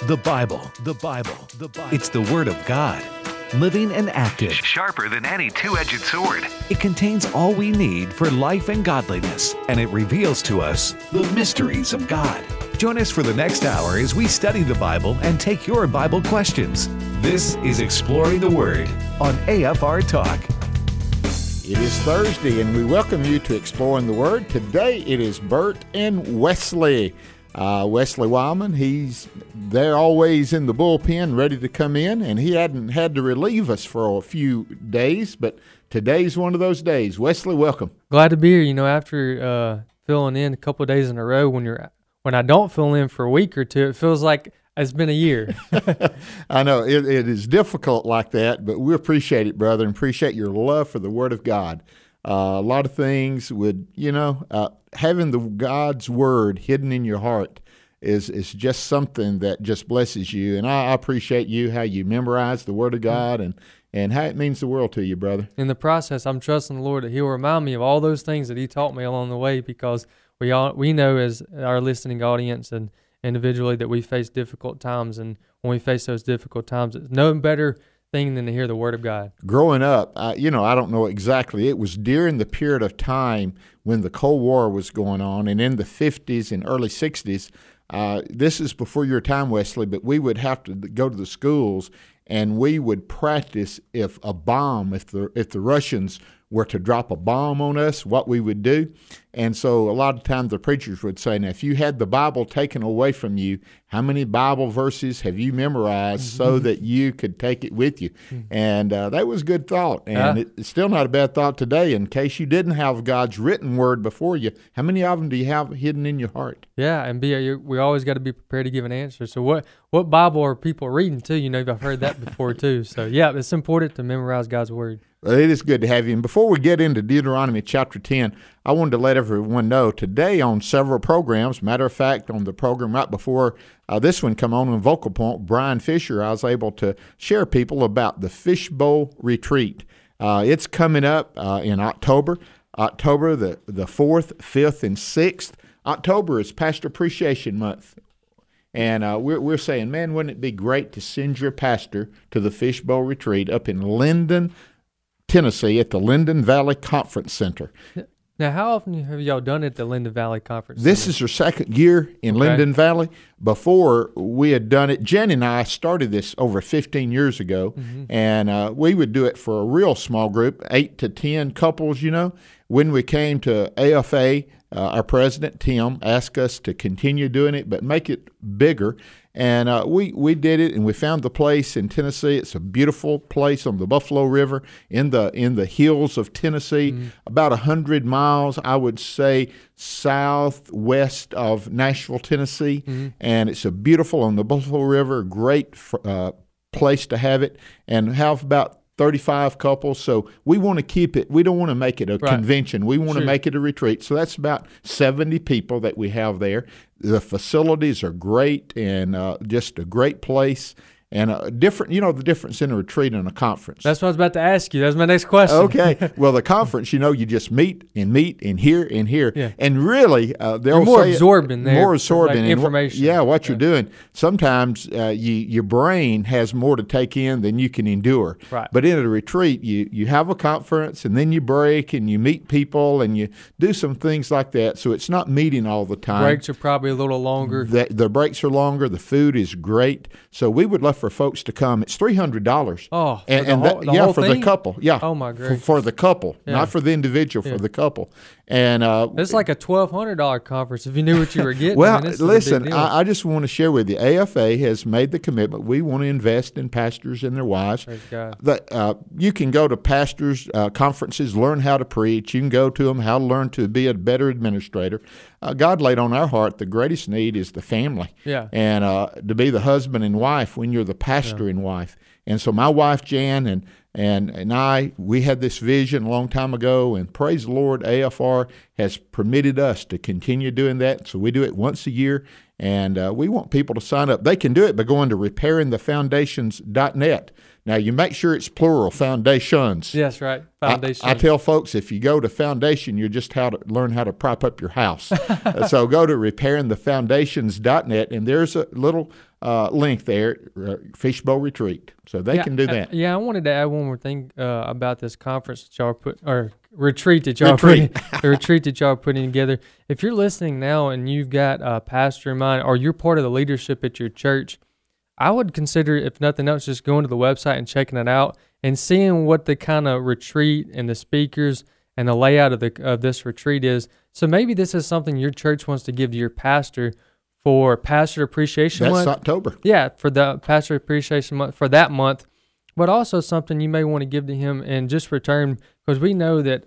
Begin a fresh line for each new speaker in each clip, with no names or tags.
The Bible, the Bible, the Bible. It's the Word of God, living and active.
Sharper than any two-edged sword.
It contains all we need for life and godliness, and it reveals to us the mysteries of God. Join us for the next hour as we study the Bible and take your Bible questions. This is Exploring the Word on AFR Talk.
It is Thursday, and we welcome you to Exploring the Word. Today it is Bert and Wesley. Wesley Wildman, he's there always in the bullpen ready to come in, and he hadn't had to relieve us for a few days, but today's one of those days. Wesley, welcome.
Glad to be here. You know, after filling in a couple of days in a row, when I don't fill in for a week or two, it feels like it's been a year.
I know, it is difficult like that, but we appreciate it, brother, and appreciate your love for the Word of God. A lot of things would, having the God's Word hidden in your heart is just something that just blesses you. And I appreciate you, how you memorize the Word of God and how it means the world to you, brother. In
the process, I'm trusting the Lord that He'll remind me of all those things that He taught me along the way, because we know as our listening audience and individually that we face difficult times. And when we face those difficult times, it's no better thing than to hear the Word of God.
Growing up, I don't know exactly. It was during the period of time when the Cold War was going on, and in the 50s and early 60s. This is before your time, Wesley, but we would have to go to the schools and we would practice if the Russians were to drop a bomb on us, what we would do. And so a lot of times the preachers would say, now, if you had the Bible taken away from you, how many Bible verses have you memorized so that you could take it with you? And that was good thought. And it's still not a bad thought today. In case you didn't have God's written word before you, how many of them do you have hidden in your heart?
Yeah, and we always got to be prepared to give an answer. So what Bible are people reading too? I've heard that before too. So yeah, it's important to memorize God's word.
Well, it is good to have you. And before we get into Deuteronomy chapter 10, I wanted to let everyone know today on several programs, matter of fact, on the program right before this one come on Vocal Point, Brian Fisher, I was able to share people about the Fishbowl Retreat. It's coming up in October the 4th, 5th, and 6th. October is Pastor Appreciation Month. And we're saying, man, wouldn't it be great to send your pastor to the Fishbowl Retreat up in Linden, Tennessee at the Linden Valley Conference Center.
Now, how often have y'all done it at the Linden Valley Conference Center?
This is our second year in Linden Valley. Before we had done it, Jen and I started this over 15 years ago, and we would do it for a real small group, 8 to 10 couples, When we came to AFA, our president, Tim, asked us to continue doing it, but make it bigger. And we did it, and we found the place in Tennessee. It's a beautiful place on the Buffalo River in the hills of Tennessee, about 100 miles, I would say, southwest of Nashville, Tennessee. And it's a beautiful, on the Buffalo River, great place to have it, and have about 35 couples. So we want to keep it. We don't want to make it a convention. We want to make it a retreat. So that's about 70 people that we have there. The facilities are great, and just a great place. And different, the difference in a retreat and a conference.
That's what I was about to ask you. That's my next question.
Okay. Well, the conference, you just meet and here and here.
Yeah.
And really, they're
more absorbing there.
More absorbing.
Like information.
What you're doing. Sometimes your brain has more to take in than you can endure.
Right.
But in a retreat, you have a conference, and then you break, and you meet people, and you do some things like that. So it's not meeting all the time.
Breaks are probably a little longer.
The breaks are longer. The food is great. So we would love for folks to come. It's $300.
Oh,
for the couple. Yeah.
Oh my goodness.
For the couple, not for the individual, for the couple. And
it's like a $1,200 conference if you knew what you were getting.
Well, listen, I just want to share with you. AFA has made the commitment. We want to invest in pastors and their wives.
Praise God.
You can go to pastors' conferences, learn how to preach. You can go to them, how to learn to be a better administrator. God laid on our heart the greatest need is the family.
Yeah.
And to be the husband and wife when you're the pastor and wife. And so my wife, Jan, and I, we had this vision a long time ago, and praise the Lord, AFR has permitted us to continue doing that. So we do it once a year, and we want people to sign up. They can do it by going to repairingthefoundations.net Now, you make sure it's plural, foundations.
Yes, right. Foundation.
I tell folks, if you go to foundation, you just learn how to prop up your house. So go to repairingthefoundations.net, and there's a little link there, Fishbowl Retreat. So they can do that.
Yeah, I wanted to add one more thing about this conference that y'all retreat that y'all are putting together. If you're listening now and you've got a pastor in mind, or you're part of the leadership at your church, I would consider, if nothing else, just going to the website and checking it out and seeing what the kind of retreat and the speakers and the layout of this retreat is. So maybe this is something your church wants to give to your pastor for Pastor Appreciation Month.
That's October.
Yeah, for the Pastor Appreciation Month for that month, but also something you may want to give to him in just return, because we know that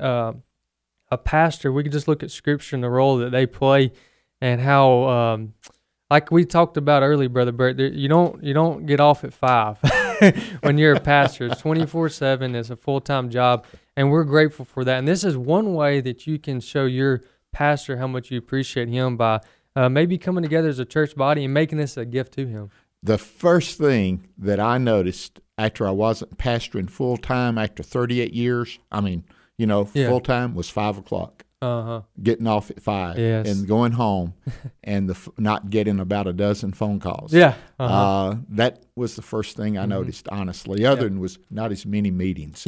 a pastor, we can just look at Scripture and the role that they play and how. Like we talked about earlier, Brother Bert, you don't get off at 5 when you're a pastor. It's 24/7. It's a full-time job, and we're grateful for that. And this is one way that you can show your pastor how much you appreciate him by maybe coming together as a church body and making this a gift to him.
The first thing that I noticed after I wasn't pastoring full-time after 38 years, full-time, was 5 o'clock. Getting off at 5 and going home and not getting about a dozen phone calls. That was the first thing I noticed, honestly. Other than was not as many meetings.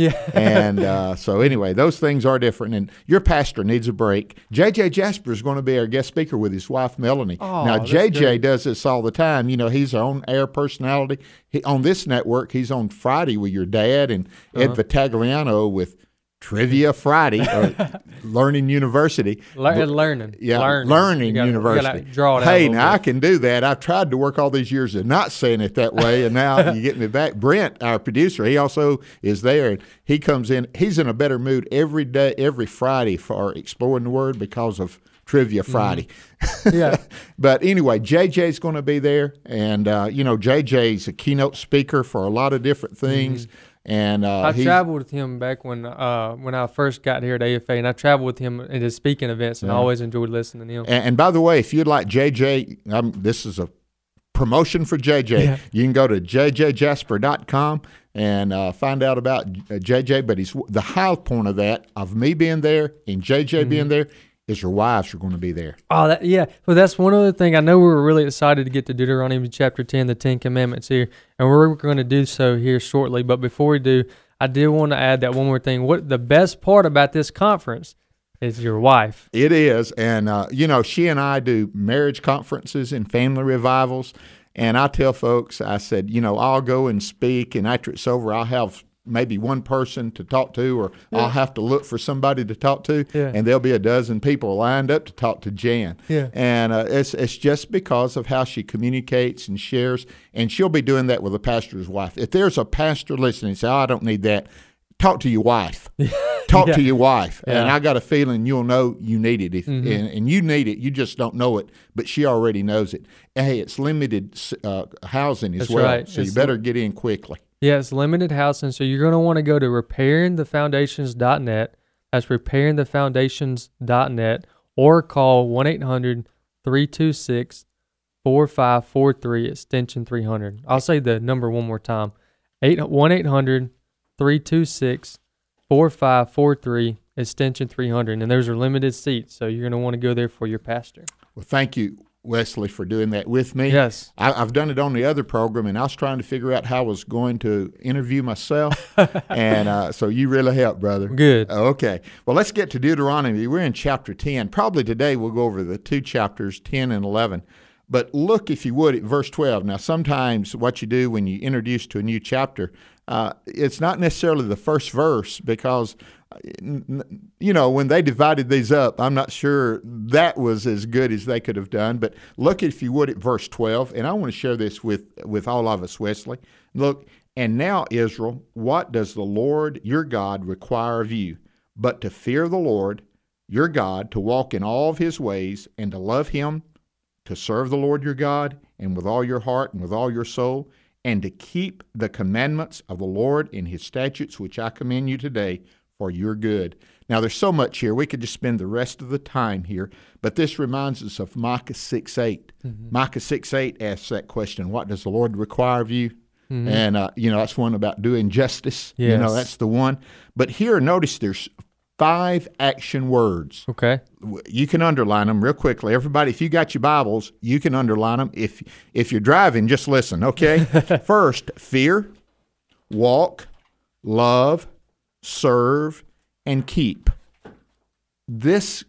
And so anyway, those things are different. And your pastor needs a break. J.J. Jasper is going to be our guest speaker with his wife, Melanie. Now, J.J. does this all the time. He's our on-air personality. On this network, he's on Friday with your dad and Ed Vitagliano with Trivia Friday, or Learning University.
Learning
University.
Draw it
out now I can do that. I've tried to work all these years of not saying it that way, and now you get me back. Brent, our producer, he also is there, and he comes in. He's in a better mood every day, every Friday for Exploring the Word because of Trivia Friday. But anyway, JJ's going to be there, and JJ's a keynote speaker for a lot of different things. And
I traveled with him back when I first got here at AFA, and I traveled with him at his speaking events, and I always enjoyed listening to him.
And by the way, if you'd like JJ, this is a promotion for JJ. Yeah. You can go to jjjasper.com and find out about JJ. But the high point of me being there and JJ being there is your wives are going to be there.
Well, that's one other thing. I know we were really excited to get to Deuteronomy chapter 10, the 10 Commandments here, and we're going to do so here shortly. But before we do, I did want to add that one more thing. What the best part about this conference is your wife.
It is, and she and I do marriage conferences and family revivals, and I tell folks, I said, I'll go and speak, and after it's over, I'll have maybe one person to talk to, or I'll have to look for somebody to talk to, and there'll be a dozen people lined up to talk to Jan. And it's just because of how she communicates and shares, and she'll be doing that with a pastor's wife. If there's a pastor listening and say, I don't need that, talk to your wife. Talk to your wife. And I got a feeling you'll know you need it. And you need it. You just don't know it, but she already knows it. And hey, it's limited housing as well, right. So you better get in quickly.
Yeah, it's limited housing, so you're going to want to go to repairingthefoundations.net. That's repairingthefoundations.net, or call 1-800-326-4543, extension 300. I'll say the number one more time, 1-800-326-4543, extension 300, and those are limited seats, so you're going to want to go there for your pastor.
Well, thank you, Wesley, for doing that with me.
Yes.
I've done it on the other program, and I was trying to figure out how I was going to interview myself, and so you really helped, brother.
Good.
Okay. Well, let's get to Deuteronomy. We're in chapter 10. Probably today we'll go over the two chapters, 10 and 11. But look, if you would, at verse 12. Now, sometimes what you do when you introduce to a new chapter, it's not necessarily the first verse, because when they divided these up, I'm not sure that was as good as they could have done. But look, if you would, at verse 12, and I want to share this with all of us, Wesley. Look, and now, Israel, what does the Lord your God require of you, but to fear the Lord your God, to walk in all of his ways, and to love him, to serve the Lord your God, and with all your heart and with all your soul, and to keep the commandments of the Lord and his statutes, which I command you today, for your good. Now, there's so much here. We could just spend the rest of the time here, but this reminds us of Micah 6:8. Micah 6:8 asks that question, what does the Lord require of you? And, that's one about doing justice.
Yes.
That's the one. But here, notice there's 5 action words.
Okay.
You can underline them real quickly. Everybody, if you got your Bibles, you can underline them. If you're driving, just listen, okay? First, fear, walk, love, serve, and keep. This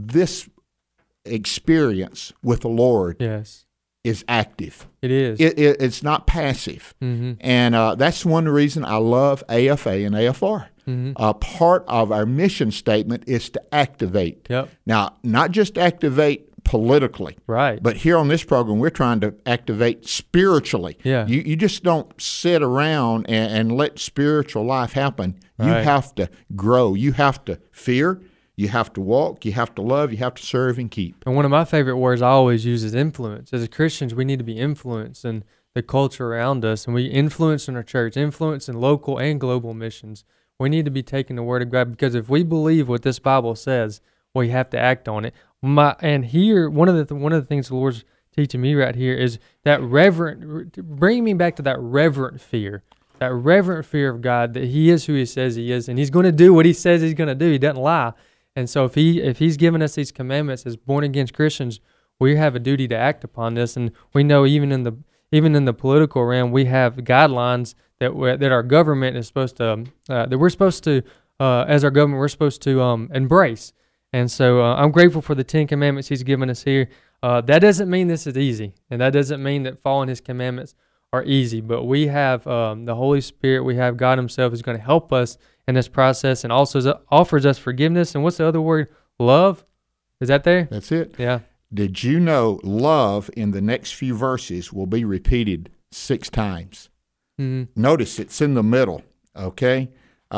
experience with the Lord is active.
It is.
It's not passive. And that's one reason I love AFA and AFR. Part of our mission statement is to activate.
Yep.
Now, not just activate politically,
right?
But here on this program, we're trying to activate spiritually.
Yeah.
You just don't sit around and let spiritual life happen. You have to grow. You have to fear. You have to walk, you have to love, you have to serve and keep.
And one of my favorite words I always use is influence. As Christians, we need to be influenced in the culture around us, and we influence in our church, influence in local and global missions. We need to be taking the Word of God, because if we believe what this Bible says, we have to act on it. And here, one of the things the Lord's teaching me right here is that bringing me back to that reverent fear of God, that He is who He says He is, and He's going to do what He says He's going to do. He doesn't lie. And so if He's given us these commandments as born-again Christians, we have a duty to act upon this. And we know even in the political realm, we have guidelines that our government is supposed to, that we're supposed to, as our government, we're supposed to embrace. And so I'm grateful for the 10 commandments He's given us here. That doesn't mean this is easy, and that doesn't mean that following His commandments are easy, but we have the Holy Spirit, we have God Himself who's going to help us in this process, and also offers us forgiveness. And what's the other word? Love? Is that there?
That's it.
Yeah.
Did you know love in the next few verses will be repeated 6 times? Notice it's in the middle, okay?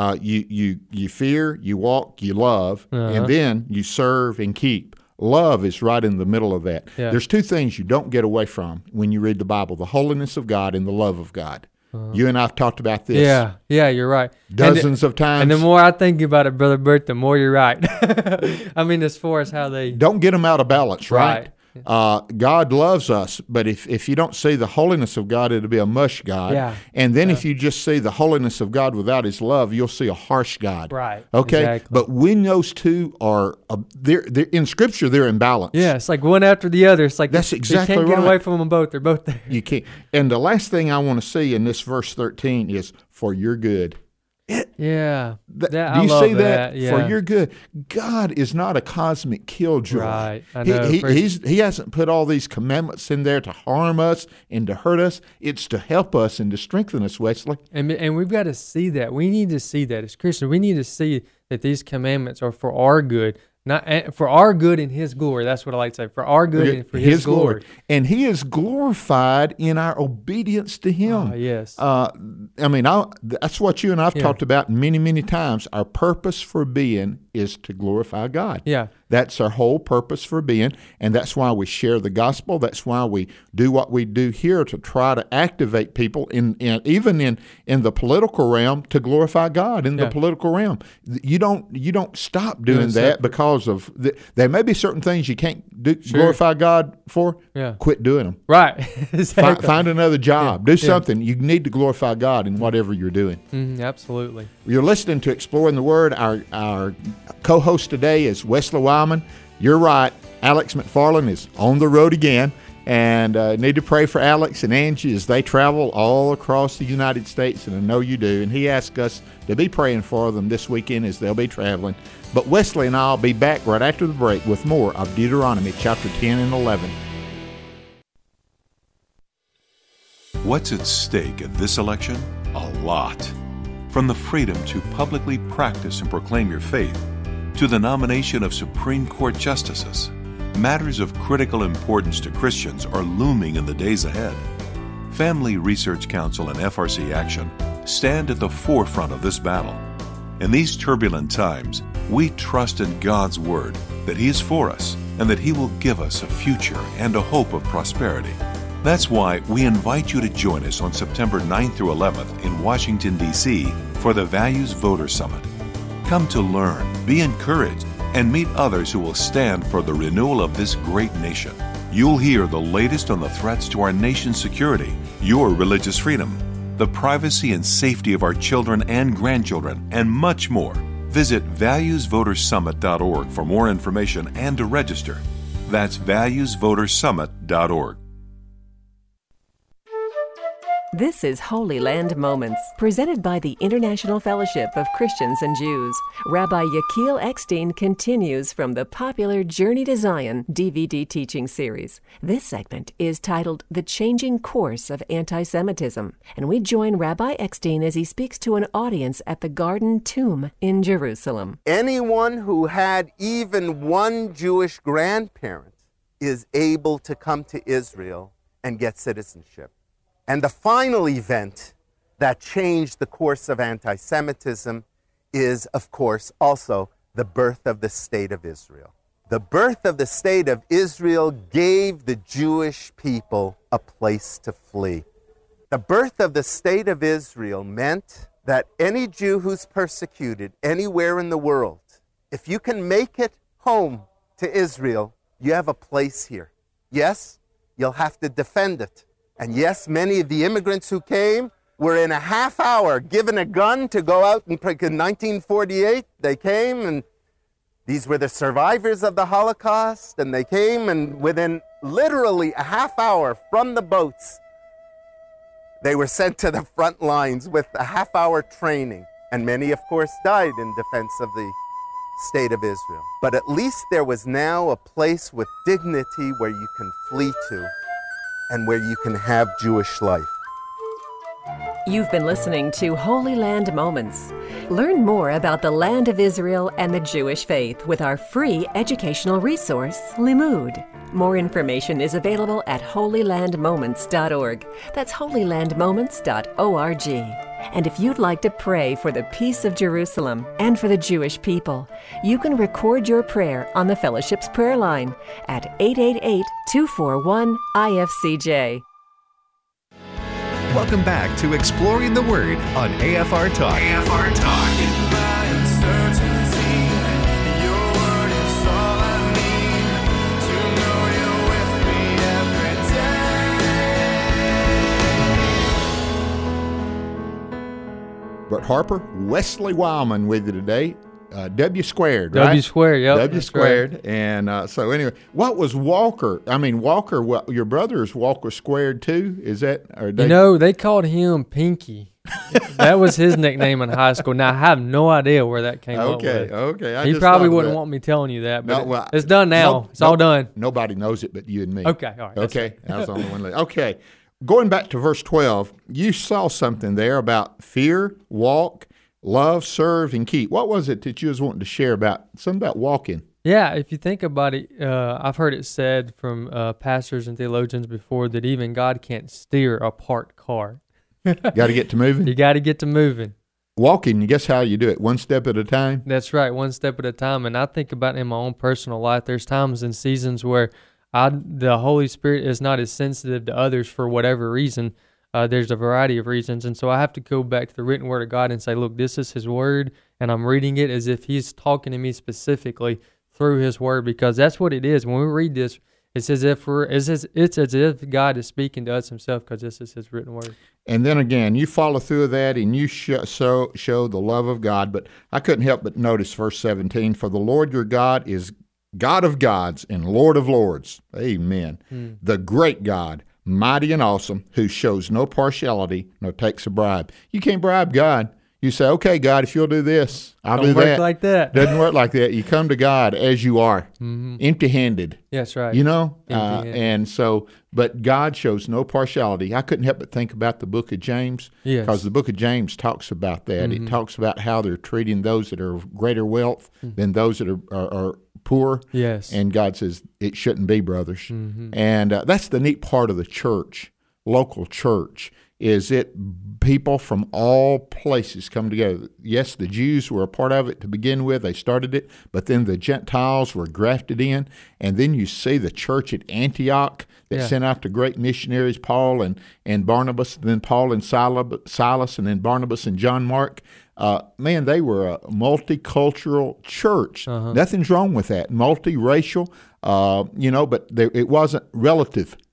You fear, you walk, you love, and then you serve and keep. Love is right in the middle of that.
Yeah.
There's 2 things you don't get away from when you read the Bible: the holiness of God and the love of God. You and I have talked about this.
Yeah, you're right.
Dozens of times.
And the more I think about it, Brother Bert, the more you're right. I mean, as far as how they...
Don't get them out of balance, right? God loves us, but if you don't see the holiness of God, it'll be a mush God.
Yeah.
And then if you just see the holiness of God without His love, you'll see a harsh God.
Right.
Okay.
Exactly.
But when those two are, they're in Scripture, they're in balance.
Yeah, it's like one after the other. It's like
that's exactly
you can't
right.
get away from them both. They're both there.
You can't. And the last thing I want to see in this verse 13 is for your good.
Do you
I see that?
Yeah.
For your good. God is not a cosmic killjoy.
Right. I know.
He hasn't put all these commandments in there to harm us and to hurt us. It's to help us and to strengthen us, Wesley.
And we've got to see that. We need to see that as Christians. We need to see that these commandments are for our good. Not for our good and His glory. That's what I like to say. For our good and for His glory.
And He is glorified in our obedience to Him.
Yes.
That's what you and I've talked about many, many times. Our purpose for being is to glorify God.
Yeah.
That's our whole purpose for being, and that's why we share the gospel. That's why we do what we do here, to try to activate people even in the political realm, to glorify God in the political realm. You don't stop doing that because of there may be certain things you can't do, glorify God for. Yeah. Quit doing them.
Right. Exactly.
Find another job. Do something. You need to glorify God in whatever you're doing.
Absolutely.
You're listening to Exploring the Word. Our co-host today is Wesley Wyman. You're right. Alex McFarland is on the road again, and need to pray for Alex and Angie as they travel all across the United States, and I know you do. And he asked us to be praying for them this weekend as they'll be traveling. But Wesley and I will be back right after the break with more of Deuteronomy chapter 10 and 11.
What's at stake at this election? A lot. From the freedom to publicly practice and proclaim your faith, to the nomination of Supreme Court justices, matters of critical importance to Christians are looming in the days ahead. Family Research Council and FRC Action stand at the forefront of this battle. In these turbulent times, we trust in God's Word that He is for us and that He will give us a future and a hope of prosperity. That's why we invite you to join us on September 9th through 11th in Washington, D.C. for the Values Voter Summit. Come to learn, be encouraged, and meet others who will stand for the renewal of this great nation. You'll hear the latest on the threats to our nation's security, your religious freedom, the privacy and safety of our children and grandchildren, and much more. Visit valuesvotersummit.org for more information and to register. That's valuesvotersummit.org.
This is Holy Land Moments, presented by the International Fellowship of Christians and Jews. Rabbi Yechiel Eckstein continues from the popular Journey to Zion DVD teaching series. This segment is titled The Changing Course of Anti-Semitism, and we join Rabbi Eckstein as he speaks to an audience at the Garden Tomb in Jerusalem.
Anyone who had even one Jewish grandparent is able to come to Israel and get citizenship. And the final event that changed the course of anti-Semitism is, of course, also the birth of the State of Israel. The birth of the State of Israel gave the Jewish people a place to flee. The birth of the State of Israel meant that any Jew who's persecuted anywhere in the world, if you can make it home to Israel, you have a place here. Yes, you'll have to defend it. And yes, many of the immigrants who came were in a half hour given a gun to go out in 1948. They came, and these were the survivors of the Holocaust, and they came, and within literally a half hour from the boats, they were sent to the front lines with a half-hour training. And many, of course, died in defense of the State of Israel. But at least there was now a place with dignity where you can flee to, and where you can have Jewish life.
You've been listening to Holy Land Moments. Learn more about the land of Israel and the Jewish faith with our free educational resource, Limud. More information is available at holylandmoments.org. That's holylandmoments.org. And if you'd like to pray for the peace of Jerusalem and for the Jewish people, you can record your prayer on the Fellowship's prayer line at 888-241-IFCJ.
Welcome back to Exploring the Word on AFR Talk. AFR Talk.
But Harper, Wesley Wildman with you today. W squared, right?
W squared, yep.
W squared. Right. And so anyway, what was Walker? I mean, Walker, your brother's Walker squared too? Is that? Or
they called him Pinky. That was his nickname in high school. Now, I have no idea where that came up with.
Okay.
He probably wouldn't want me telling you that, but it's done now. It's all done.
Nobody knows it but you and me.
Okay, all right.
Okay, I was the only one. Okay. Going back to verse 12, you saw something there about fear, walk, love, serve, and keep. What was it that you was wanting to share about? Something about walking.
Yeah, if you think about it, I've heard it said from pastors and theologians before that even God can't steer a parked car.
Got to get to moving?
You got to get to moving.
Walking, guess how you do it? One step at a time?
That's right, one step at a time. And I think about it in my own personal life. There's times and seasons where the Holy Spirit is not as sensitive to others for whatever reason. There's a variety of reasons. And so I have to go back to the written word of God and say, look, this is his word, and I'm reading it as if he's talking to me specifically through his word, because that's what it is. When we read this, it's as if God is speaking to us himself, because this is his written word.
And then again, you follow through that and you show the love of God. But I couldn't help but notice verse 17, for the Lord your God is God of gods and Lord of lords. Amen. The great God, mighty and awesome, who shows no partiality nor takes a bribe. You can't bribe God. You say, okay, God, if you'll do this, I'll do that.
Don't work like that.
Doesn't work like that. You come to God as you are, empty-handed.
That's right.
You know? And so, but God shows no partiality. I couldn't help but think about the book of James, because the book of James talks about that. It talks about how they're treating those that are of greater wealth than those that are poor.
Yes.
And God says it shouldn't be, brothers. And that's the neat part of the church, local church, is it people from all places come together. Yes, the Jews were a part of it to begin with. They started it, but then the Gentiles were grafted in. And then you see the church at Antioch that sent out the great missionaries, Paul and Barnabas, and then Paul and Silas, and then Barnabas and John Mark. Man, they were a multicultural church. Nothing's wrong with that. Multiracial, but it wasn't relative.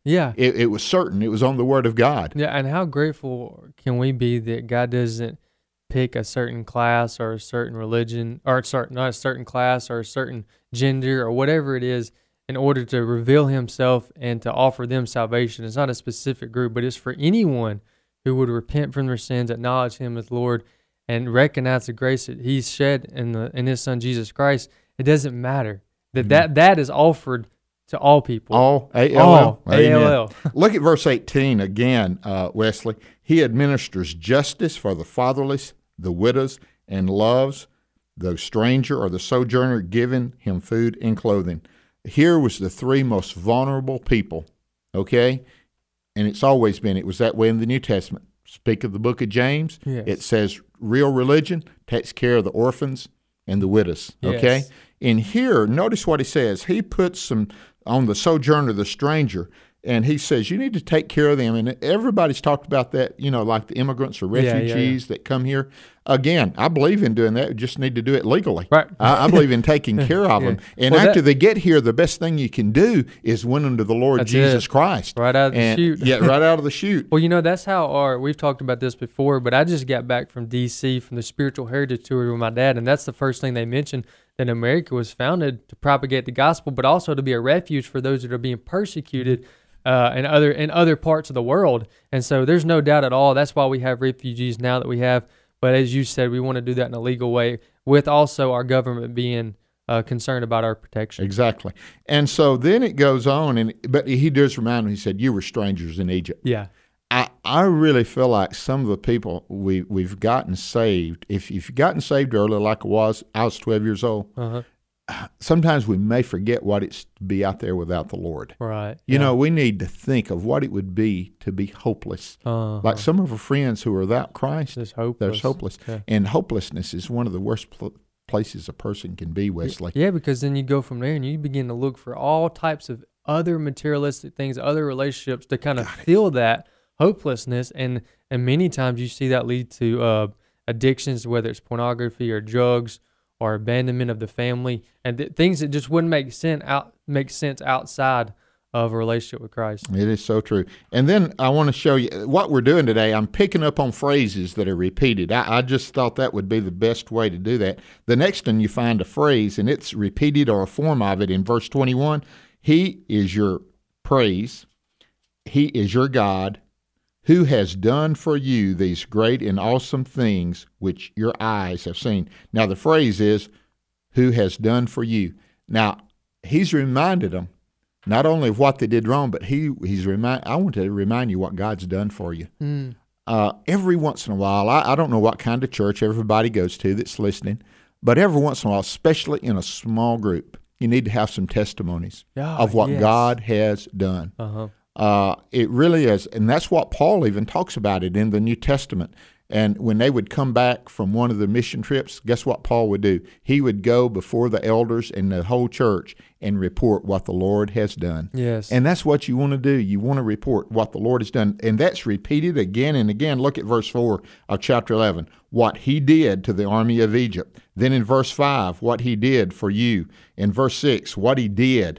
Yeah.
It was certain. It was on the Word of God.
Yeah, and how grateful can we be that God doesn't pick a certain class or a certain religion, or not a certain class or a certain gender or whatever it is, in order to reveal himself and to offer them salvation. It's not a specific group, but it's for anyone who would repent from their sins, acknowledge him as Lord, and recognize the grace that he's shed in his son Jesus Christ. It doesn't matter. That is offered to all people.
All, A-L-L.
A-L-L.
Look at verse 18 again, Wesley. He administers justice for the fatherless, the widows, and loves the stranger or the sojourner, giving him food and clothing. Here was the three most vulnerable people, okay? And it's always been. It was that way in the New Testament. Speak of the book of James.
Yes.
It says real religion takes care of the orphans and the widows, okay?
Yes.
In here, notice what he says. He puts some on the sojourner, the stranger, and he says, you need to take care of them. And everybody's talked about that, like the immigrants or refugees that come here. Again, I believe in doing that. We just need to do it legally.
Right.
I believe in taking care of them. And after they get here, the best thing you can do is win them to the Lord Jesus Christ.
Right out of the chute.
Yeah, right out of the chute.
Well, that's how we've talked about this before, but I just got back from D.C. from the Spiritual Heritage Tour with my dad, and that's the first thing they mentioned, that America was founded to propagate the gospel, but also to be a refuge for those that are being persecuted in other parts of the world. And so there's no doubt at all, that's why we have refugees now that we have. But as you said, we want to do that in a legal way, with also our government being concerned about our protection.
Exactly. And so then it goes on, but he does remind them, he said, you were strangers in Egypt.
Yeah.
I really feel like some of the people we've gotten saved, if you've gotten saved early like I was 12 years old, sometimes we may forget what it's to be out there without the Lord.
Right.
We need to think of what it would be to be hopeless. Like some of our friends who are without Christ, they're hopeless. Yeah. And hopelessness is one of the worst places a person can be, Wesley.
Yeah, because then you go from there and you begin to look for all types of other materialistic things, other relationships to kind of fill that hopelessness. And many times you see that lead to addictions, whether it's pornography or drugs or abandonment of the family, and things that just wouldn't make sense outside of a relationship with Christ.
It is so true. And then I want to show you what we're doing today. I'm picking up on phrases that are repeated. I just thought that would be the best way to do that. The next one, you find a phrase, and it's repeated or a form of it in verse 21. He is your praise. He is your God, who has done for you these great and awesome things which your eyes have seen. Now, the phrase is, who has done for you. Now, he's reminded them not only of what they did wrong, but I want to remind you what God's done for you. Every once in a while, I don't know what kind of church everybody goes to that's listening, but every once in a while, especially in a small group, you need to have some testimonies of what God has done. It really is, and that's what Paul even talks about it in the New Testament. And when they would come back from one of the mission trips, guess what Paul would do? He would go before the elders and the whole church and report what the Lord has done.
Yes.
And that's what you want to do. You want to report what the Lord has done. And that's repeated again and again. Look at verse 4 of chapter 11, what he did to the army of Egypt. Then in verse 5, what he did for you. In verse 6, what he did.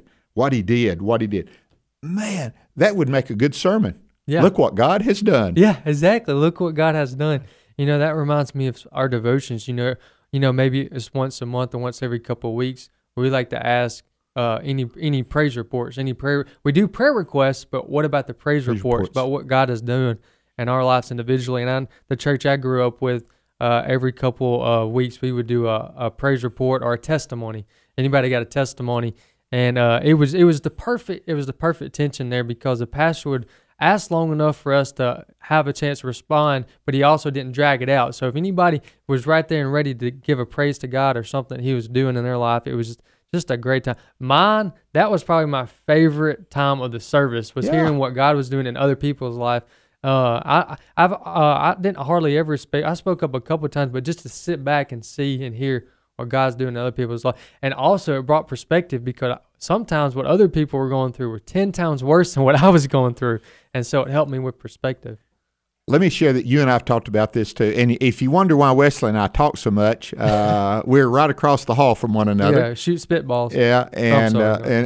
Man, that would make a good sermon. Yeah. Look what God has done.
Yeah, exactly. Look what God has done. That reminds me of our devotions. Maybe it's once a month or once every couple of weeks. We like to ask any praise reports, any prayer. We do prayer requests, but what about the praise reports about what God is doing in our lives individually? And the church I grew up with, every couple of weeks we would do a praise report or a testimony. Anybody got a testimony? And it was the perfect tension there, because the pastor would ask long enough for us to have a chance to respond, but he also didn't drag it out. So if anybody was right there and ready to give a praise to God or something he was doing in their life, it was just a great time. That was probably my favorite time of the service, was hearing what God was doing in other people's life. I didn't hardly ever speak. I spoke up a couple of times, but just to sit back and see and hear what God's doing in other people's life. And also it brought perspective, because sometimes what other people were going through were 10 times worse than what I was going through. And so it helped me with perspective.
Let me share that you and I have talked about this too. And if you wonder why Wesley and I talk so much, we're right across the hall from one another.
Yeah, shoot spitballs.
Yeah, and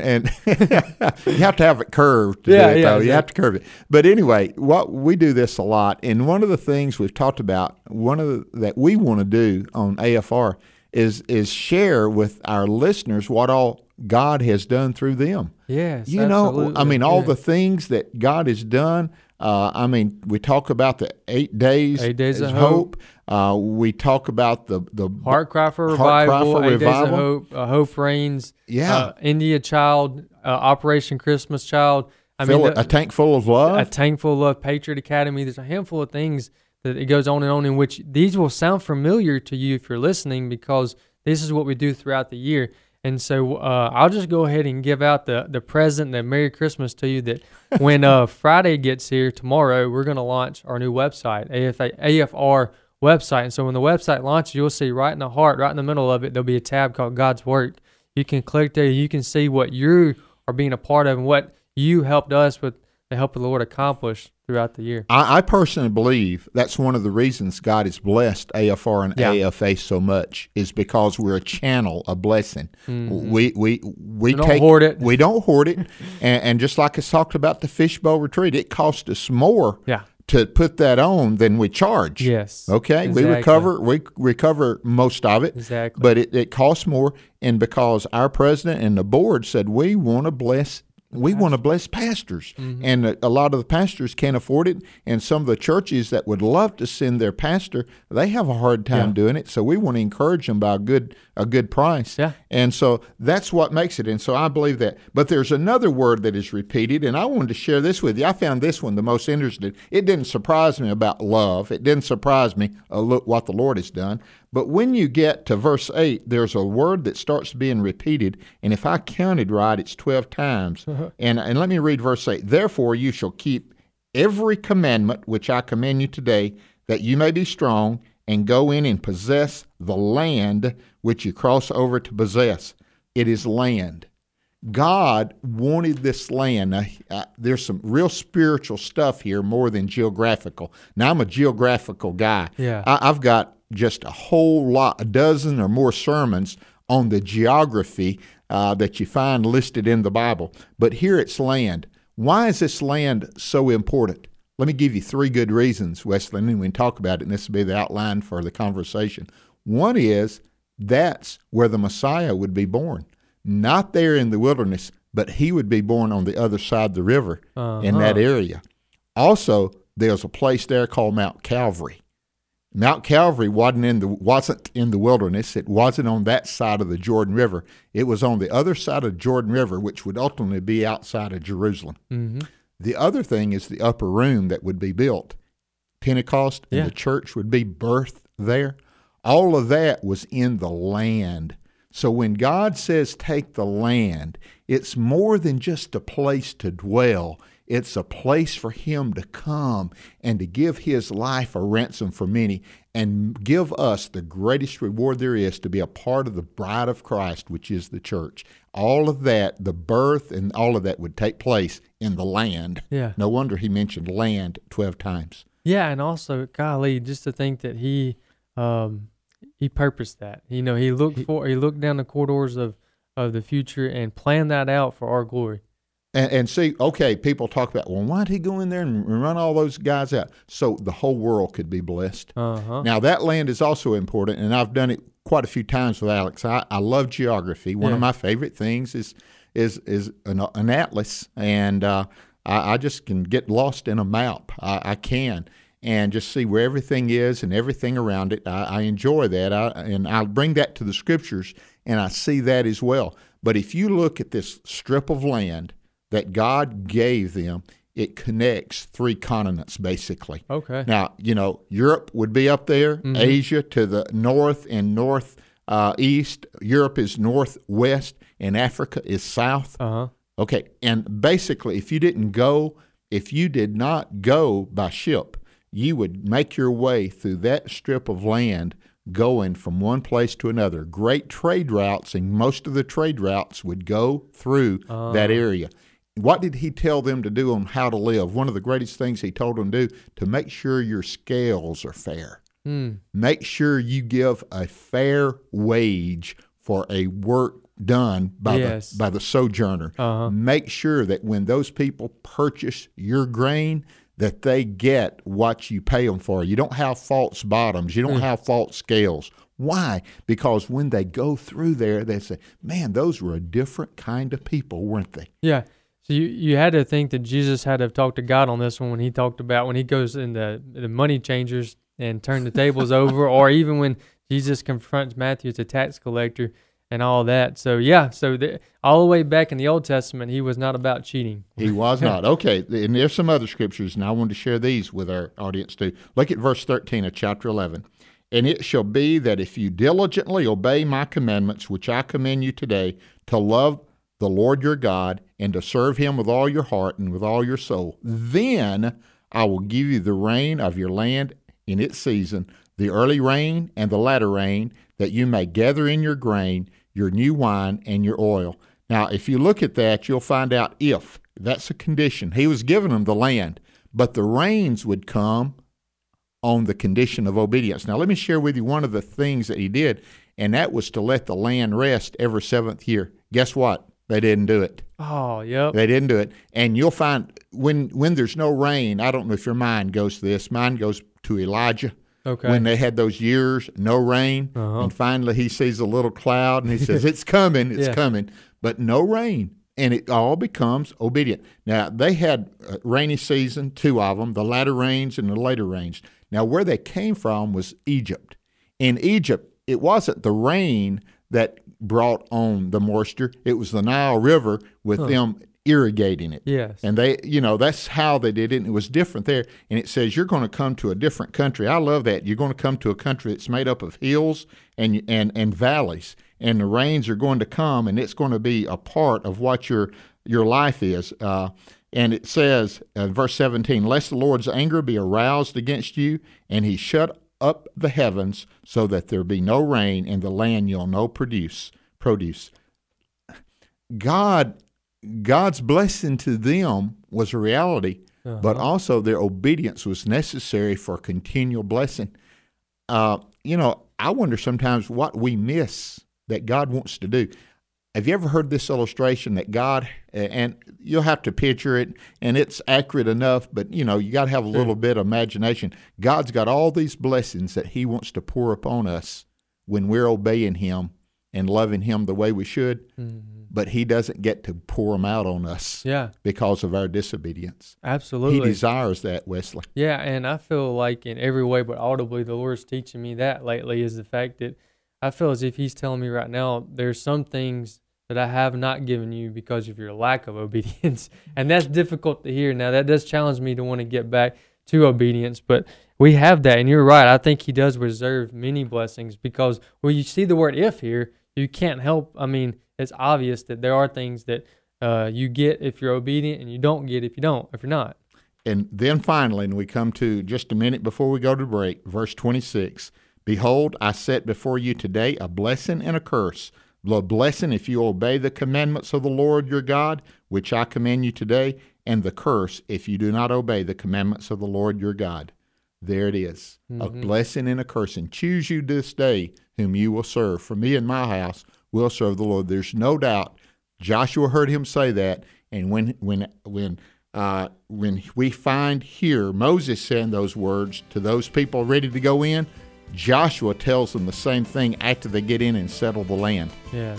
you have to have it curved to do it, though.
Exactly.
You have to curve it. But anyway, we do this a lot, and one of the things we've talked about, that we want to do on AFR is share with our listeners what all God has done through them.
Yes,
you know,
absolutely.
I mean, all the things that God has done. I mean, we talk about the 8 days.
8 days of hope.
We talk about the
Heart Cry for Revival, 8 Days of Hope, Hope Reigns, India Child, Operation Christmas Child.
A Tank Full of Love.
A Tank Full of Love, Patriot Academy. There's a handful of things that it goes on and on, in which these will sound familiar to you if you're listening, because this is what we do throughout the year. And so I'll just go ahead and give out the present, the Merry Christmas to you, that when Friday gets here tomorrow, we're going to launch our new website, AFR website. And so when the website launches, you'll see right in the heart, right in the middle of it, there'll be a tab called God's Work. You can click there. You can see what you are being a part of and what you helped us with the help of the Lord accomplish throughout the year.
I personally believe that's one of the reasons God has blessed AFR and AFA so much, is because we're a channel, a blessing. Mm-hmm. We
don't hoard it.
We don't hoard it. and just like I talked about the Fishbowl Retreat, it cost us more to put that on than we charge.
Yes.
Okay?
Exactly.
We recover most of it.
Exactly.
But it costs more, and because our president and the board said we want to bless pastors. Mm-hmm. And a lot of the pastors can't afford it, and some of the churches that would love to send their pastor, they have a hard time doing it. So we want to encourage them by a good price.
Yeah.
And so that's what makes it. And so I believe that. But there's another word that is repeated, and I wanted to share this with you. I found this one the most interesting. It didn't surprise me about love. It didn't surprise me what the Lord has done. But when you get to verse 8, there's a word that starts being repeated, and if I counted right, it's 12 times. And let me read verse 8. Therefore you shall keep every commandment which I command you today, that you may be strong, and go in and possess the land which you cross over to possess. It is land. God wanted this land. Now, there's some real spiritual stuff here more than geographical. Now, I'm a geographical guy.
Yeah.
I've got just a whole lot, a dozen or more sermons on the geography that you find listed in the Bible. But here it's land. Why is this land so important? Let me give you 3 good reasons, Wesley, and we can talk about it, and this will be the outline for the conversation. One is that's where the Messiah would be born. Not there in the wilderness, but he would be born on the other side of the river in that area. Also, there's a place there called Mount Calvary. Mount Calvary wasn't in the wilderness. It wasn't on that side of the Jordan River. It was on the other side of the Jordan River, which would ultimately be outside of Jerusalem. Mm-hmm. The other thing is the upper room that would be built. Pentecost and the church would be birthed there. All of that was in the land. So when God says take the land, it's more than just a place to dwell. It's a place for him to come and to give his life a ransom for many and give us the greatest reward there is to be a part of the bride of Christ, which is the church. All of that, the birth and all of that would take place in the land.
Yeah.
No wonder he mentioned land 12 times.
Yeah, and also, golly, just to think that he purposed that. You know, he looked down the corridors of the future and planned that out for our glory.
And see, okay, people talk about, well, why did he go in there and run all those guys out? So the whole world could be blessed. Uh-huh. Now, that land is also important, and I've done it quite a few times with Alex. I love geography. One of my favorite things is an atlas, and I just can get lost in a map. I can. And just see where everything is and everything around it. I enjoy that, and I'll bring that to the Scriptures, and I see that as well. But if you look at this strip of land that God gave them, it connects 3 continents, basically.
Okay.
Now, you know, Europe would be up there, mm-hmm. Asia to the north and northeast. Europe is northwest, and Africa is south.
Uh-huh.
Okay, and basically, if you did not go by ship, you would make your way through that strip of land going from one place to another. Great trade routes, and most of the trade routes would go through that area. what did he tell them to do on how to live? One of the greatest things he told them to do, to make sure your scales are fair. Make sure you give a fair wage for a work done by the sojourner. Make sure that when those people purchase your grain, that they get what you pay them for. You don't have false bottoms. You don't have false scales. Why? Because when they go through there, they say, man, those were a different kind of people, weren't they?
Yeah. So you had to think that Jesus had to have talked to God on this one when he talked about when he goes in the money changers and turn the tables over, or even when Jesus confronts Matthew as a tax collector and all that. So, all the way back in the Old Testament, he was not about cheating.
He was not. Okay, and there's some other scriptures, and I wanted to share these with our audience too. Look at verse 13 of chapter 11. And it shall be that if you diligently obey my commandments, which I command you today, to love the Lord your God and to serve him with all your heart and with all your soul, then I will give you the rain of your land in its season, the early rain and the latter rain, that you may gather in your grain, your new wine, and your oil. Now, if you look at that, you'll find out if. That's a condition. He was giving them the land, but the rains would come on the condition of obedience. Now, let me share with you one of the things that he did, and that was to let the land rest every seventh year. Guess what? They didn't do it.
Oh, yep.
They didn't do it. And you'll find when there's no rain, I don't know if your mind goes to this. Mine goes to Elijah.
Okay.
When they had those years, no rain, and finally he sees a little cloud, and he says, it's coming, it's coming, but no rain, and it all becomes obedient. Now, they had a rainy season, 2 of them, the latter rains and the later rains. Now, where they came from was Egypt. In Egypt, it wasn't the rain that brought on the moisture. It was the Nile River with them irrigating it.
Yes.
And they, that's how they did it, and it was different there. And it says you're going to come to a different country. I love that. You're going to come to a country that's made up of hills and valleys, and the rains are going to come, and it's going to be a part of what your life is. And it says, verse 17, lest the Lord's anger be aroused against you, and he shut up the heavens so that there be no rain, and the land you'll no produce. God's blessing to them was a reality, but also their obedience was necessary for continual blessing. I wonder sometimes what we miss that God wants to do. Have you ever heard this illustration that God, and you'll have to picture it, and it's accurate enough, but, you got to have a little bit of imagination. God's got all these blessings that he wants to pour upon us when we're obeying him and loving him the way we should, but he doesn't get to pour them out on us because of our disobedience.
Absolutely.
He desires that, Wesley.
Yeah, and I feel like in every way but audibly, the Lord's teaching me that lately is the fact that I feel as if he's telling me right now, there's some things that I have not given you because of your lack of obedience. And that's difficult to hear. Now, that does challenge me to want to get back to obedience, but we have that. And you're right. I think he does reserve many blessings because when you see the word if here, you can't help. I mean, it's obvious that there are things that you get if you're obedient and you don't get if you're not.
And then finally, and we come to just a minute before we go to break, verse 26, behold, I set before you today a blessing and a curse. The blessing if you obey the commandments of the Lord your God, which I command you today, and the curse if you do not obey the commandments of the Lord your God. There it is, a blessing and a curse. And choose you this day whom you will serve. For me and my house will serve the Lord. There's no doubt. Joshua heard him say that, and when we find here Moses saying those words to those people ready to go in, Joshua tells them the same thing after they get in and settle the land.
Yeah.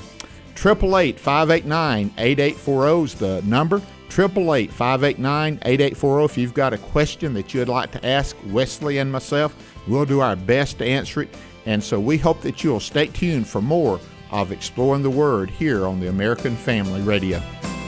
888-589-8840 is the number. 888-589-8840. If you've got a question that you'd like to ask Wesley and myself, we'll do our best to answer it. And so we hope that you'll stay tuned for more of Exploring the Word here on the American Family Radio.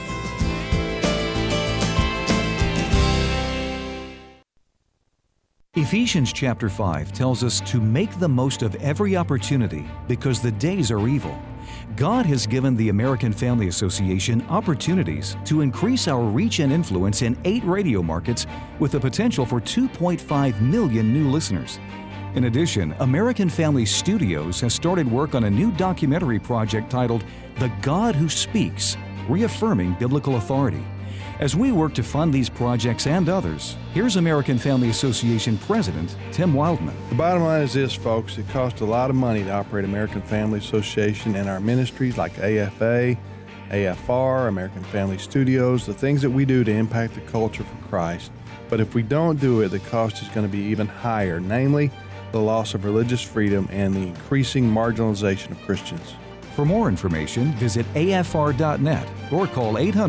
Ephesians chapter 5 tells us to make the most of every opportunity because the days are evil. God has given the American Family Association opportunities to increase our reach and influence in 8 radio markets with the potential for 2.5 million new listeners. In addition, American Family Studios has started work on a new documentary project titled The God Who Speaks, Reaffirming Biblical Authority. As we work to fund these projects and others, here's American Family Association President Tim Wildman.
The bottom line is this, folks. It costs a lot of money to operate American Family Association and our ministries like AFA, AFR, American Family Studios, the things that we do to impact the culture for Christ. But if we don't do it, the cost is going to be even higher, namely the loss of religious freedom and the increasing marginalization of Christians.
For more information, visit afr.net or call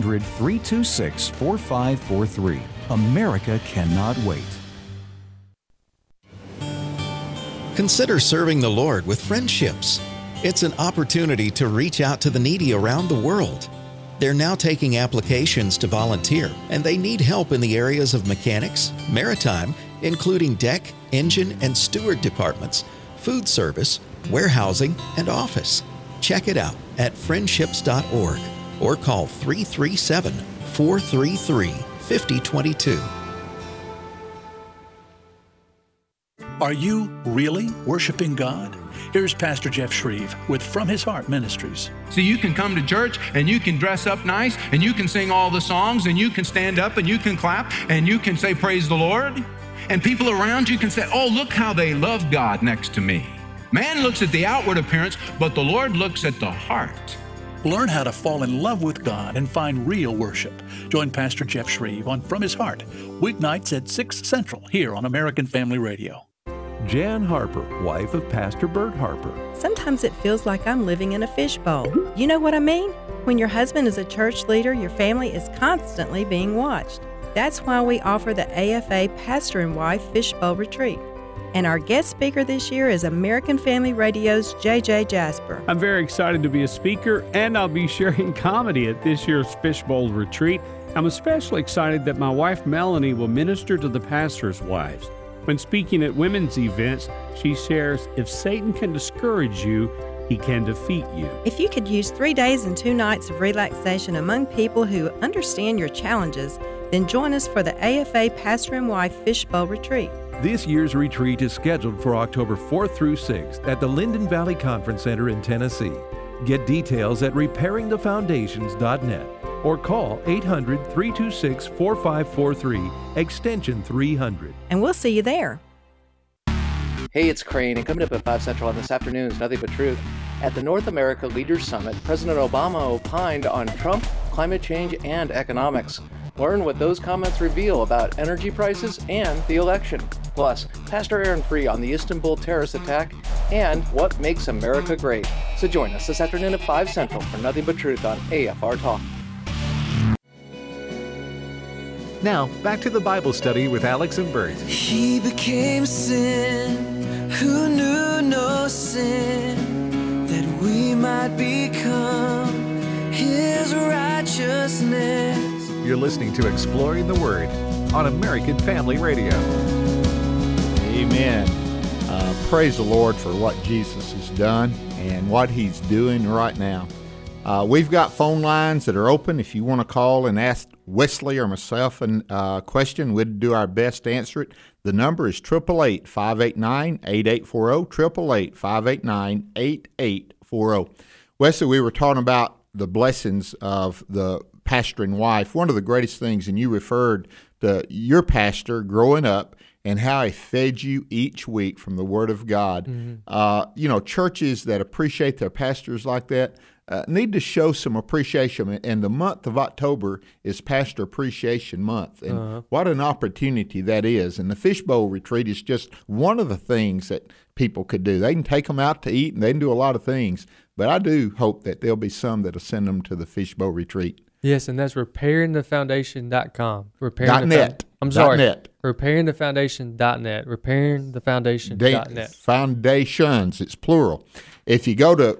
800-326-4543. America cannot wait.
Consider serving the Lord with Friendships. It's an opportunity to reach out to the needy around the world. They're now taking applications to volunteer, and they need help in the areas of mechanics, maritime, including deck, engine, and steward departments, food service, warehousing, and office. Check it out at friendships.org or call 337-433-5022.
Are you really worshiping God? Here's Pastor Jeff Shreve with From His Heart Ministries.
So you can come to church and you can dress up nice and you can sing all the songs and you can stand up and you can clap and you can say, praise the Lord. And people around you can say, oh, look how they love God next to me. Man looks at the outward appearance, but the Lord looks at the heart.
Learn how to fall in love with God and find real worship. Join Pastor Jeff Shreve on From His Heart, weeknights at 6 Central here on American Family Radio.
Jan Harper, wife of Pastor Bert Harper.
Sometimes it feels like I'm living in a fishbowl. You know what I mean? When your husband is a church leader, your family is constantly being watched. That's why we offer the AFA Pastor and Wife Fishbowl Retreat. And our guest speaker this year is American Family Radio's J.J. Jasper.
I'm very excited to be a speaker, and I'll be sharing comedy at this year's Fishbowl Retreat. I'm especially excited that my wife Melanie will minister to the pastors' wives. When speaking at women's events, she shares, if Satan can discourage you, he can defeat you.
If you could use 3 days and 2 nights of relaxation among people who understand your challenges, then join us for the AFA Pastor and Wife Fishbowl Retreat.
This year's retreat is scheduled for October 4th through 6th at the Linden Valley Conference Center in Tennessee. Get details at repairingthefoundations.net or call 800-326-4543, extension 300.
And we'll see you there.
Hey, it's Crane, and coming up at 5 Central on this afternoon is Nothing But Truth. At the North America Leaders Summit, President Obama opined on Trump, climate change, and economics. Learn what those comments reveal about energy prices and the election. Plus, Pastor Aaron Free on the Istanbul terrorist attack and what makes America great. So join us this afternoon at 5 Central for Nothing But Truth on AFR Talk.
Now, back to the Bible study with Alex and Bert.
He became sin, who knew no sin, that we might become his righteousness.
You're listening to Exploring the Word on American Family Radio.
Amen. Praise the Lord for what Jesus has done and what He's doing right now. We've got phone lines that are open. If you want to call and ask Wesley or myself a question, we'd do our best to answer it. The number is 888-589-8840, 888-589-8840. Wesley, we were talking about the blessings of the pastor and wife. One of the greatest things, and you referred to your pastor growing up and how he fed you each week from the Word of God. Mm-hmm. Churches that appreciate their pastors like that need to show some appreciation. And the month of October is Pastor Appreciation Month. And what an opportunity that is. And the Fishbowl Retreat is just one of the things that people could do. They can take them out to eat, and they can do a lot of things. But I do hope that there'll be some that'll send them to the Fishbowl Retreat.
Yes, and that's repairingthefoundation.com.
.net.
I'm sorry.
.net.
Repairingthefoundation.net. Repairingthefoundation.net.
Foundations. It's plural. If you go to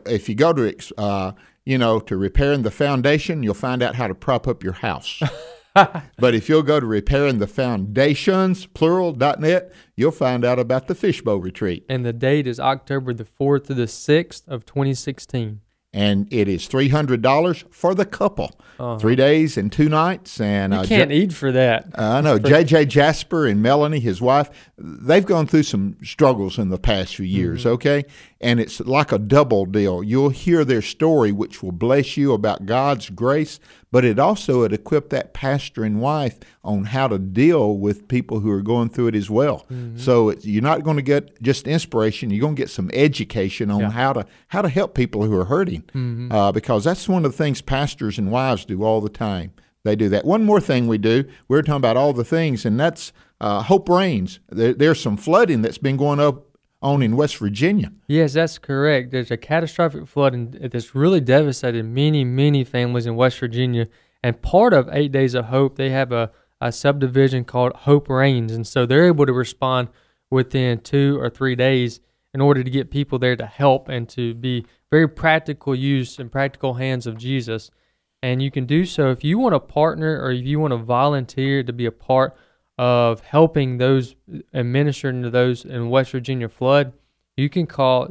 Repairing the Foundation, you'll find out how to prop up your house. But if you'll go to repairingthefoundations, plural.net, you'll find out about the Fishbowl Retreat.
And the date is October the 4th to the 6th of 2016.
And it is $300 for the couple. 3 days and 2 nights. And
you can't eat for that.
I know. J.J. Jasper and Melanie, his wife, they've gone through some struggles in the past few years, okay? And it's like a double deal. You'll hear their story, which will bless you about God's grace, but it also would equip that pastor and wife on how to deal with people who are going through it as well.
Mm-hmm.
So you're not going to get just inspiration; you're going to get some education on how to help people who are hurting, because that's one of the things pastors and wives do all the time. They do that. One more thing we do, we're talking about all the things, and that's Hope Reigns. There's some flooding that's been going on in West Virginia.
Yes, that's correct. There's a catastrophic flooding that's really devastated many, many families in West Virginia. And part of 8 Days of Hope, they have a subdivision called Hope Reigns. And so they're able to respond within 2 or 3 days in order to get people there to help and to be very practical use and practical hands of Jesus. And you can do so if you want to partner or if you want to volunteer to be a part of helping those and ministering to those in West Virginia flood. You can call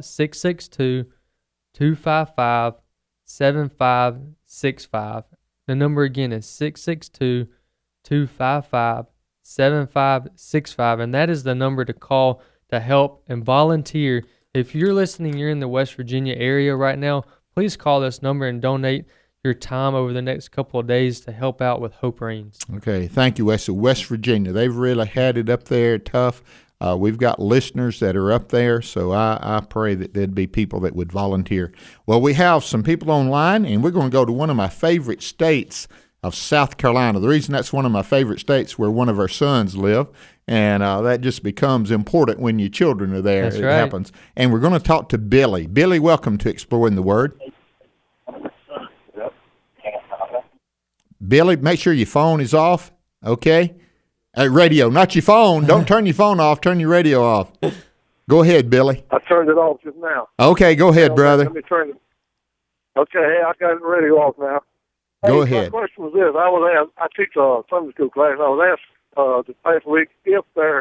662-255-7565. The number again is 662-255-7565, and that is the number to call to help and volunteer. If you're listening, you're in the West Virginia area right now, please call this number and donate your time over the next couple of days to help out with Hope Reigns.
Okay, thank you, Wes. So West Virginia, they've really had it up there tough. We've got listeners that are up there, so I pray that there'd be people that would volunteer. Well, we have some people online, and we're going to go to one of my favorite states of South Carolina. The reason that's one of my favorite states where one of our sons live, and that just becomes important when your children are there.
That's
it
right.
happens. And we're going to talk to Billy. Billy, welcome to Exploring the Word. Billy, make sure your phone is off, okay? Radio, not your phone. Don't turn your phone off. Turn your radio off. Go ahead, Billy.
I turned it off just now.
Okay, go ahead, brother.
Let me turn it. Okay, hey, I got the radio off now.
Go
My
ahead.
question was this. I teach a Sunday school class. I was asked this past week if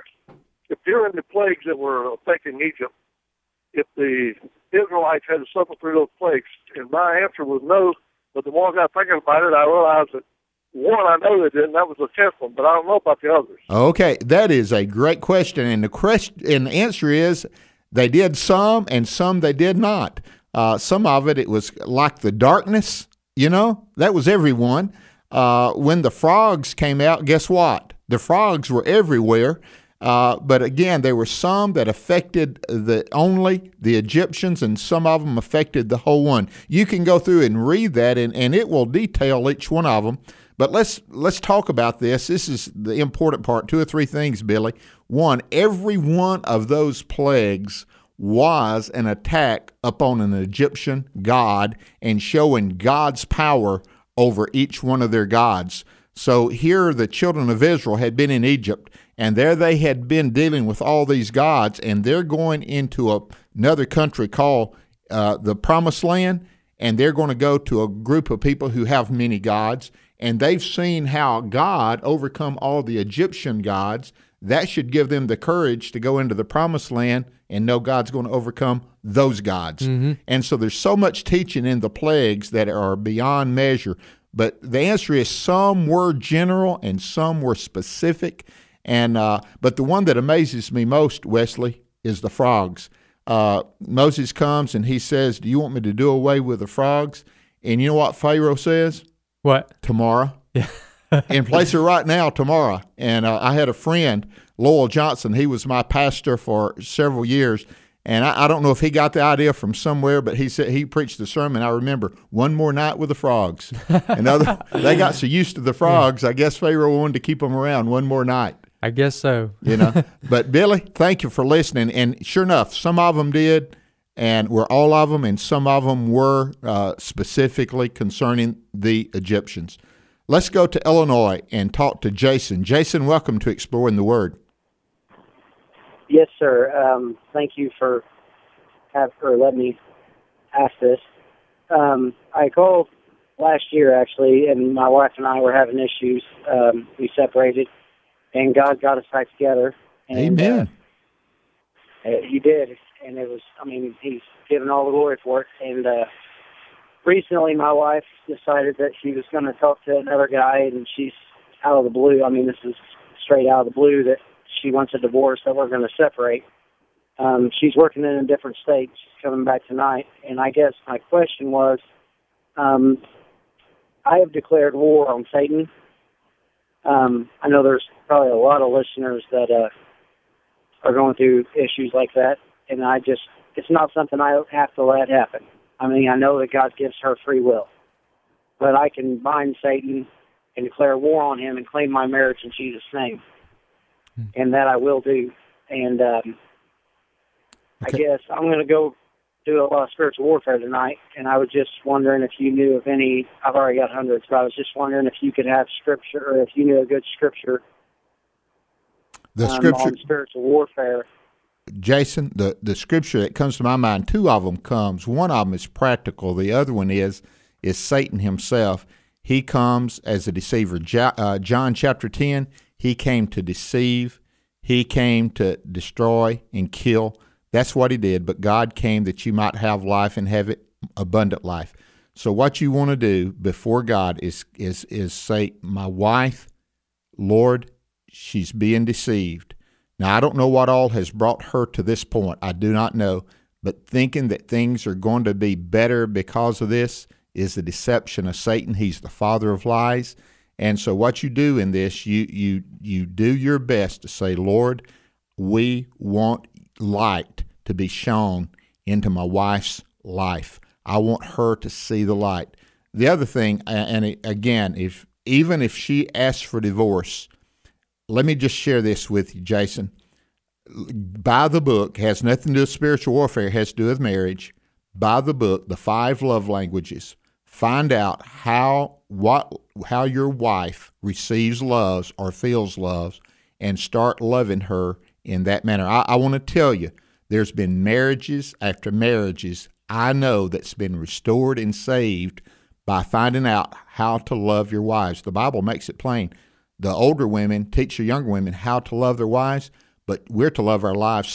during the plagues that were affecting Egypt, if the Israelites had to suffer through those plagues. And my answer was no, but the more I got thinking about it, I realized that one, I know they didn't. That was the tenth one, but I don't know about the others.
Okay, that is a great question, and the answer is they did some, and some they did not. Some of it was like the darkness, that was everyone. When the frogs came out, guess what? The frogs were everywhere. But again, there were some that affected only the Egyptians, and some of them affected the whole one. You can go through and read that, and it will detail each one of them. But let's talk about this. This is the important part. 2 or 3 things, Billy. One, every one of those plagues was an attack upon an Egyptian god and showing God's power over each one of their gods. So here the children of Israel had been in Egypt, and there they had been dealing with all these gods, and they're going into another country called the Promised Land, and they're going to go to a group of people who have many gods, and they've seen how God overcome all the Egyptian gods. That should give them the courage to go into the Promised Land and know God's going to overcome those gods. Mm-hmm. And so there's so much teaching in the plagues that are beyond measure. But the answer is some were general and some were specific. And but the one that amazes me most, Wesley, is the frogs. Moses comes and he says, "Do you want me to do away with the frogs?" And you know what Pharaoh says?
What?
Tomorrow. Yeah. In place of right now, tomorrow. And I had a friend, Lowell Johnson. He was my pastor for several years. And I don't know if he got the idea from somewhere, but he said he preached the sermon. I remember, one more night with the frogs. And they got so used to the frogs, I guess Pharaoh wanted to keep them around one more night.
I guess so.
But Billy, thank you for listening. And sure enough, some of them did, and were all of them, and some of them were specifically concerning the Egyptians. Let's go to Illinois and talk to Jason. Jason, welcome to Exploring the Word.
Yes, sir. Thank you for letting me ask this. I called last year, actually, and my wife and I were having issues. We separated, and God got us back together. And,
Amen.
He did, and it was, he's given all the glory for it. And recently my wife decided that she was going to talk to another guy, and she's out of the blue. This is straight out of the blue that she wants a divorce, that we're going to separate. She's working in a different state. She's coming back tonight. And I guess my question was, I have declared war on Satan. I know there's probably a lot of listeners that are going through issues like that, and it's not something I have to let happen. I mean, I know that God gives her free will, but I can bind Satan and declare war on him and claim my marriage in Jesus' name, and that I will do. And I guess I'm going to go do a lot of spiritual warfare tonight, and I was just wondering if you knew of any. I've already got hundreds, but I was just wondering if you could have scripture, or if you knew a good scripture.
The scripture
on spiritual warfare.
Jason, the scripture that comes to my mind, two of them comes. One of them is practical. The other one is Satan himself. He comes as a deceiver. John chapter 10, he came to deceive. He came to destroy and kill. That's what he did. But God came that you might have life and have it abundant life. So what you want to do before God is say, my wife, Lord, she's being deceived. Now, I don't know what all has brought her to this point. I do not know. But thinking that things are going to be better because of this is the deception of Satan. He's the father of lies. And so what you do in this, you do your best to say, Lord, we want light to be shown into my wife's life. I want her to see the light. The other thing, and again, even if she asks for divorce, let me just share this with you, Jason. Buy the book. Has nothing to do with spiritual warfare. It has to do with marriage. Buy the book, The 5 Love Languages. Find out how your wife receives loves or feels loves, and start loving her in that manner. I want to tell you, there's been marriages after marriages I know that's been restored and saved by finding out how to love your wives. The Bible makes it plain. The older women teach the younger women how to love their wives, but we're to love our wives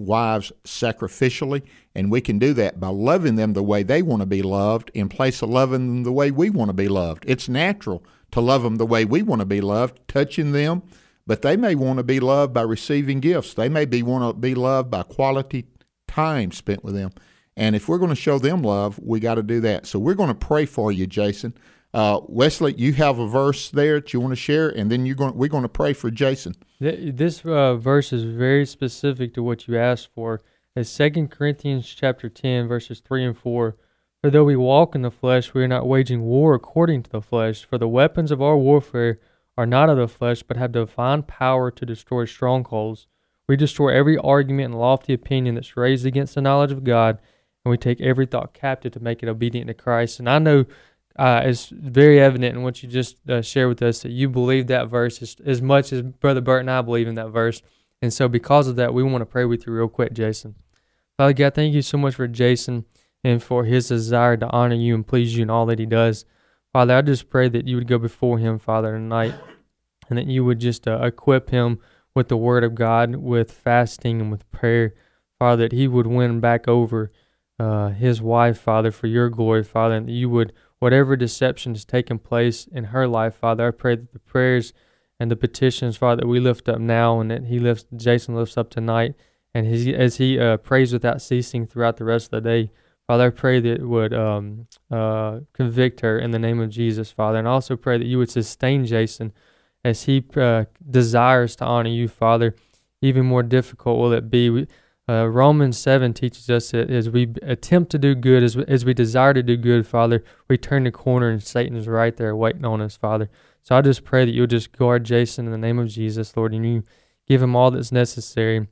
sacrificially, and we can do that by loving them the way they want to be loved in place of loving them the way we want to be loved. It's natural to love them the way we want to be loved, touching them, but they may want to be loved by receiving gifts. They may want to be loved by quality time spent with them. And if we're going to show them love, we got to do that. So we're going to pray for you, Jason. Wesley, you have a verse there that you want to share, and then we're going to pray for Jason.
This verse is very specific to what you asked for. It's 2 Corinthians chapter 10, verses 3 and 4. For though we walk in the flesh, we are not waging war according to the flesh. For the weapons of our warfare are not of the flesh, but have divine power to destroy strongholds. We destroy every argument and lofty opinion that's raised against the knowledge of God, and we take every thought captive to make it obedient to Christ. And I know it's very evident in what you just shared with us that you believe that verse as much as Brother Bert and I believe in that verse. And so because of that, we want to pray with you real quick, Jason. Father God, thank you so much for Jason and for his desire to honor you and please you in all that he does. Father, I just pray that you would go before him, Father, tonight, and that you would just equip him with the Word of God, with fasting and with prayer, Father, that he would win back over his wife, Father, for your glory, Father, and that you would, whatever deception has taken place in her life, Father, I pray that the prayers and the petitions, Father, that we lift up now and that Jason lifts up tonight, and as he prays without ceasing throughout the rest of the day, Father, I pray that it would convict her in the name of Jesus, Father, and I also pray that you would sustain Jason as he desires to honor you, Father. Even more difficult will it be. Romans 7 teaches us that as we attempt to do good, as we desire to do good, Father, we turn the corner and Satan is right there waiting on us, Father. So I just pray that you'll just guard Jason in the name of Jesus, Lord, and you give him all that's necessary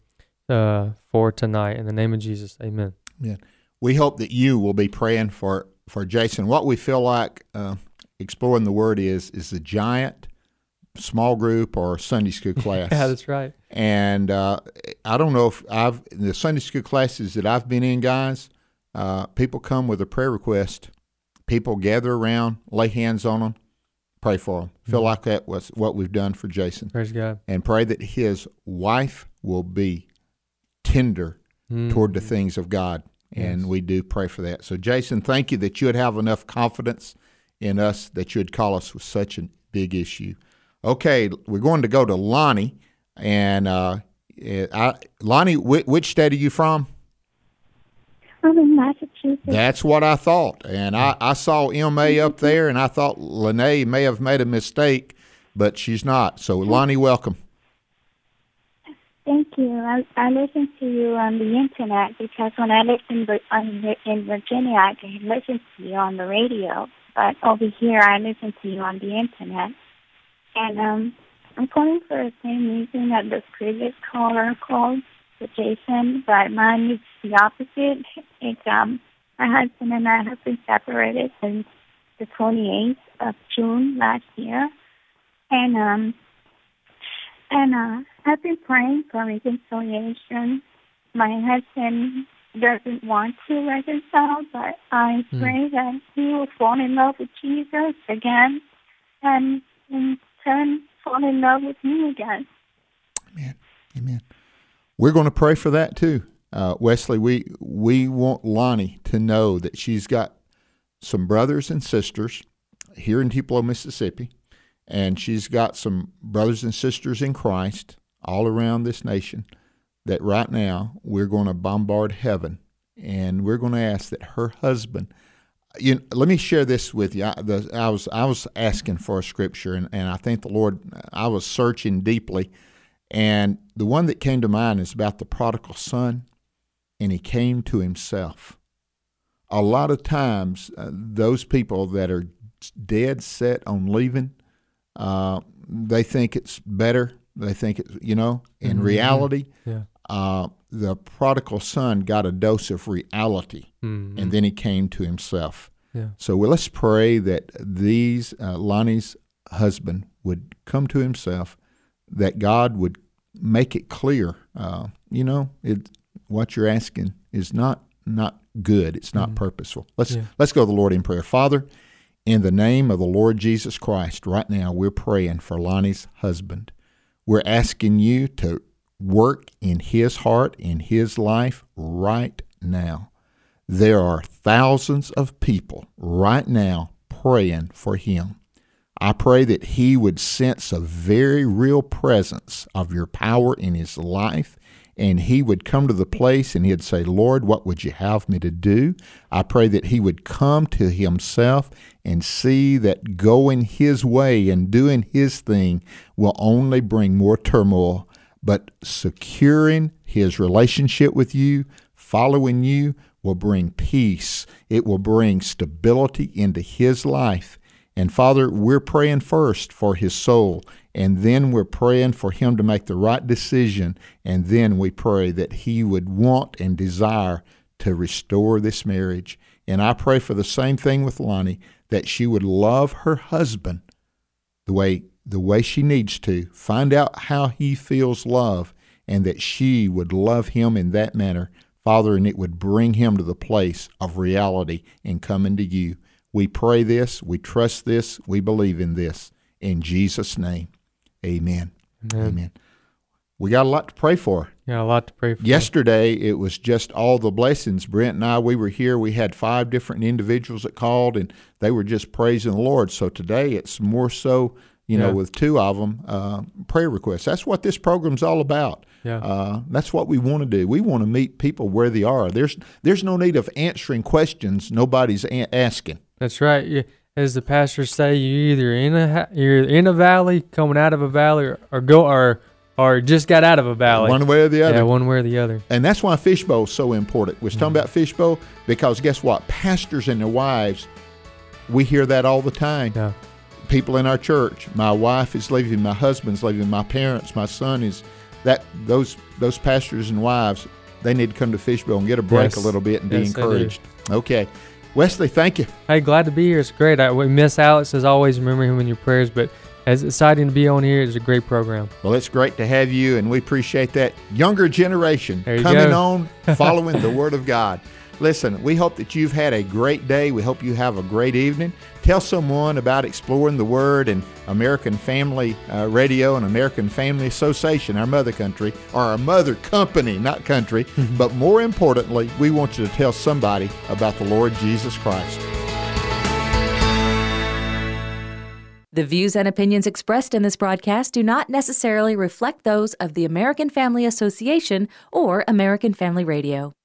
for tonight. In the name of Jesus, amen.
Yeah. We hope that you will be praying for Jason. What we feel like exploring the Word is a giant small group or Sunday school class.
Yeah, that's right.
And I don't know if the Sunday school classes that I've been in, guys, people come with a prayer request. People gather around, lay hands on them, pray for them. Feel like that was what we've done for Jason.
Praise God.
And pray that his wife will be tender toward the things of God. And we do pray for that. So, Jason, thank you that you would have enough confidence in us that you would call us with such a big issue. Okay, we're going to go to Lonnie. And Lonnie, which state are you from?
I'm in Massachusetts. Massachusetts.
That's what I thought. And I saw M.A. up there, and I thought Lene may have made a mistake, but she's not. So, Lonnie, welcome.
Thank you. I listen to you on the internet because when I lived in Virginia, I could listen to you on the radio. But over here, I listen to you on the internet. And I'm calling for the same reason that the previous caller called for Jason, but mine is the opposite. It's my husband and I have been separated since the 28th of June last year, and I've been praying for reconciliation. My husband doesn't want to reconcile, but I pray that he will fall in love with Jesus again, and in turn fall in love with me again.
Amen. We're going to pray for that too. Wesley, we want Lonnie to know that she's got some brothers and sisters here in Tupelo, Mississippi, and she's got some brothers and sisters in Christ all around this nation, that right now we're going to bombard heaven, and we're going to ask that her husband, let me share this with you. I was asking for a scripture, and I think the Lord, I was searching deeply, and the one that came to mind is about the prodigal son, and he came to himself. A lot of times, those people that are dead set on leaving, they think it's better. They think it's, in reality, the prodigal son got a dose of reality, and then he came to himself.
Yeah.
So let's pray that Lonnie's husband would come to himself, that God would make it clear, what you're asking is not good. It's not purposeful. Let's go to the Lord in prayer. Father, in the name of the Lord Jesus Christ, right now we're praying for Lonnie's husband. We're asking you to work in his heart, in his life right now. There are thousands of people right now praying for him. I pray that he would sense a very real presence of your power in his life, and he would come to the place and he'd say, Lord, what would you have me to do? I pray that he would come to himself and see that going his way and doing his thing will only bring more turmoil, but securing his relationship with you, following you, will bring peace. It will bring stability into his life. And Father, we're praying first for his soul, and then we're praying for him to make the right decision, and then we pray that he would want and desire to restore this marriage. And I pray for the same thing with Lonnie, that she would love her husband the way she needs to, find out how he feels love, and that she would love him in that manner, Father, and it would bring him to the place of reality and coming to you. We pray this, we trust this, we believe in this. In Jesus' name, amen. Amen. We got a lot to pray for.
Yeah, a lot to pray for.
Yesterday, it was just all the blessings. Brent and I, we were here. We had 5 different individuals that called, and they were just praising the Lord. So today, it's more so, with 2 of them, prayer requests. That's what this program's all about.
Yeah.
That's what we want to do. We want to meet people where they are. There's no need of answering questions nobody's asking.
That's right. As the pastors say, you're in a valley, coming out of a valley, or just got out of a valley.
One way or the other.
Yeah, one way or the other.
And that's why Fishbowl is so important. We're talking about Fishbowl because guess what? Pastors and their wives, we hear that all the time.
Yeah.
People in our church, my wife is leaving, my husband's leaving, my parents, my son is those pastors and wives, they need to come to Fishbowl and get a break a little bit and be encouraged. Okay. Wesley, thank you.
Hey, glad to be here. It's great. We miss Alex, as always. Remember him in your prayers, but it's exciting to be on here. It's a great program.
Well, it's great to have you, and we appreciate that younger generation coming on, following the Word of God. Listen, we hope that you've had a great day. We hope you have a great evening. Tell someone about Exploring the Word and American Family Radio and American Family Association, our mother country, or our mother company, not country. But more importantly, we want you to tell somebody about the Lord Jesus Christ.
The views and opinions expressed in this broadcast do not necessarily reflect those of the American Family Association or American Family Radio.